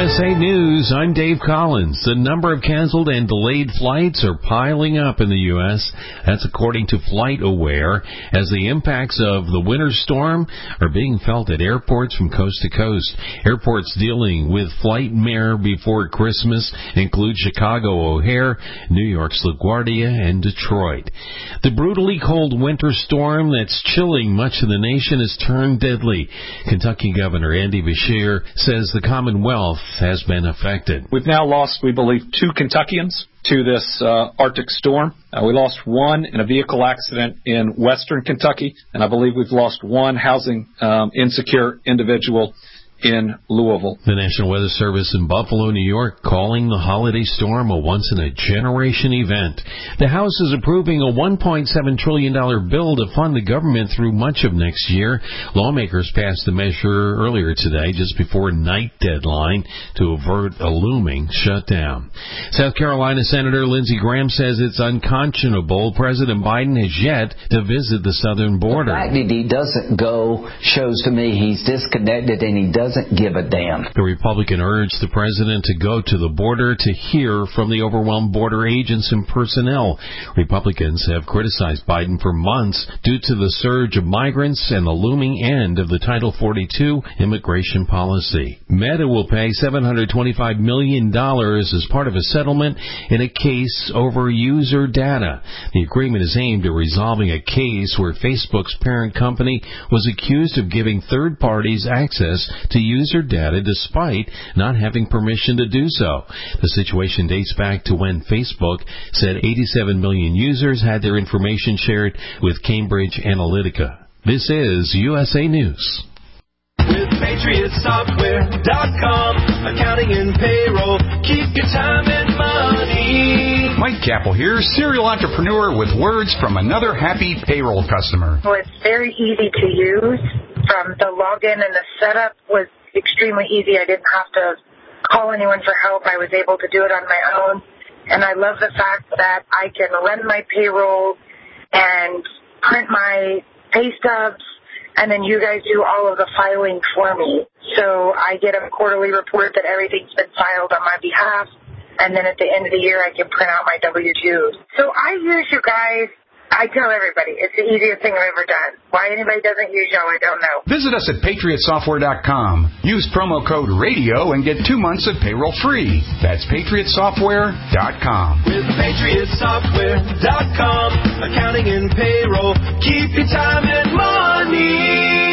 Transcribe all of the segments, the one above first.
USA News, I'm Dave Collins. The number of canceled and delayed flights are piling up in the U.S. That's according to FlightAware, as the impacts of the winter storm are being felt at airports from coast to coast. Airports dealing with flightmare before Christmas include Chicago O'Hare, New York's LaGuardia, and Detroit. The brutally cold winter storm that's chilling much of the nation has turned deadly. Kentucky Governor Andy Beshear says the Commonwealth has been affected. We've now lost, we believe, 2 Kentuckians to this Arctic storm. We lost 1 in a vehicle accident in western Kentucky, and I believe we've lost 1 housing insecure individual in Louisville. The National Weather Service in Buffalo, New York, calling the holiday storm a once-in-a-generation event. The House is approving a $1.7 trillion bill to fund the government through much of next year. Lawmakers passed the measure earlier today, just before night deadline, to avert a looming shutdown. South Carolina Senator Lindsey Graham says it's unconscionable President Biden has yet to visit the southern border. The fact that he doesn't go shows to me he's disconnected and he doesn't give a damn. The Republican urged the president to go to the border to hear from the overwhelmed border agents and personnel. Republicans have criticized Biden for months due to the surge of migrants and the looming end of the Title 42 immigration policy. Meta will pay $725 million as part of a settlement in a case over user data. The agreement is aimed at resolving a case where Facebook's parent company was accused of giving third parties access to user data despite not having permission to do so. The situation dates back to when Facebook said 87 million users had their information shared with Cambridge Analytica. This is USA News. With PatriotSoftware.com, accounting and payroll, keep your time and money. Mike Capel here, serial entrepreneur with words from another happy payroll customer. Well, it's very easy to use. From the login and the setup was extremely easy. I didn't have to call anyone for help. I was able to do it on my own. And I love the fact that I can run my payroll and print my pay stubs, and then you guys do all of the filing for me. So I get a quarterly report that everything's been filed on my behalf, and then at the end of the year I can print out my W-2s. So I use you guys. I tell everybody, it's the easiest thing I've ever done. Why anybody doesn't use y'all, I don't know. Visit us at PatriotSoftware.com. Use promo code RADIO and get 2 months of payroll free. That's PatriotSoftware.com. With PatriotSoftware.com, accounting and payroll, keep your time and money.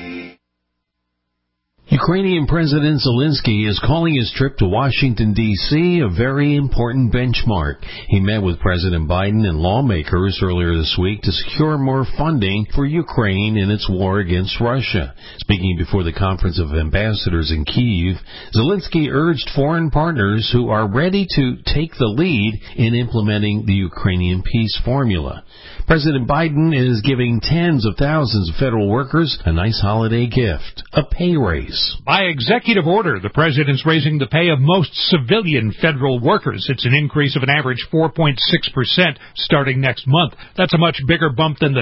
Ukrainian President Zelensky is calling his trip to Washington, D.C. a very important benchmark. He met with President Biden and lawmakers earlier this week to secure more funding for Ukraine in its war against Russia. Speaking before the Conference of Ambassadors in Kyiv, Zelensky urged foreign partners who are ready to take the lead in implementing the Ukrainian peace formula. President Biden is giving tens of thousands of federal workers a nice holiday gift, a pay raise. By executive order, the president's raising the pay of most civilian federal workers. It's an increase of an average 4.6% starting next month. That's a much bigger bump than the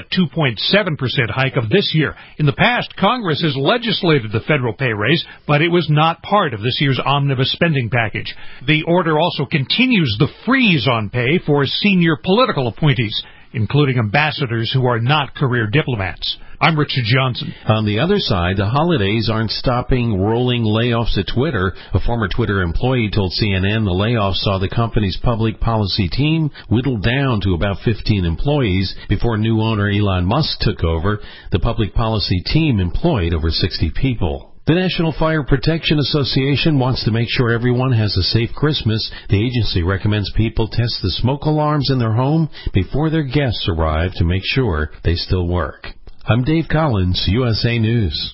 2.7% hike of this year. In the past, Congress has legislated the federal pay raise, but it was not part of this year's omnibus spending package. The order also continues the freeze on pay for senior political appointees, including ambassadors who are not career diplomats. I'm Richard Johnson. On the other side, the holidays aren't stopping rolling layoffs at Twitter. A former Twitter employee told CNN the layoffs saw the company's public policy team whittled down to about 15 employees. Before new owner Elon Musk took over, the public policy team employed over 60 people. The National Fire Protection Association wants to make sure everyone has a safe Christmas. The agency recommends people test the smoke alarms in their home before their guests arrive to make sure they still work. I'm Dave Collins, USA News.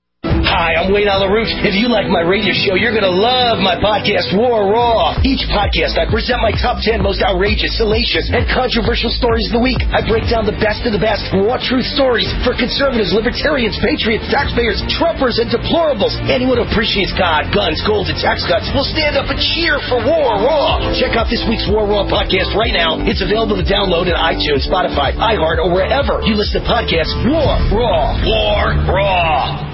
Hi, I'm Wayne LaRouche. If you like my radio show, you're going to love my podcast, War Raw. Each podcast, I present my top 10 most outrageous, salacious, and controversial stories of the week. I break down the best of the best raw truth stories for conservatives, libertarians, patriots, taxpayers, Trumpers, and deplorables. Anyone who appreciates God, guns, gold, and tax cuts will stand up and cheer for War Raw. Check out this week's War Raw podcast right now. It's available to download at iTunes, Spotify, iHeart, or wherever you listen to podcasts. War Raw. War Raw.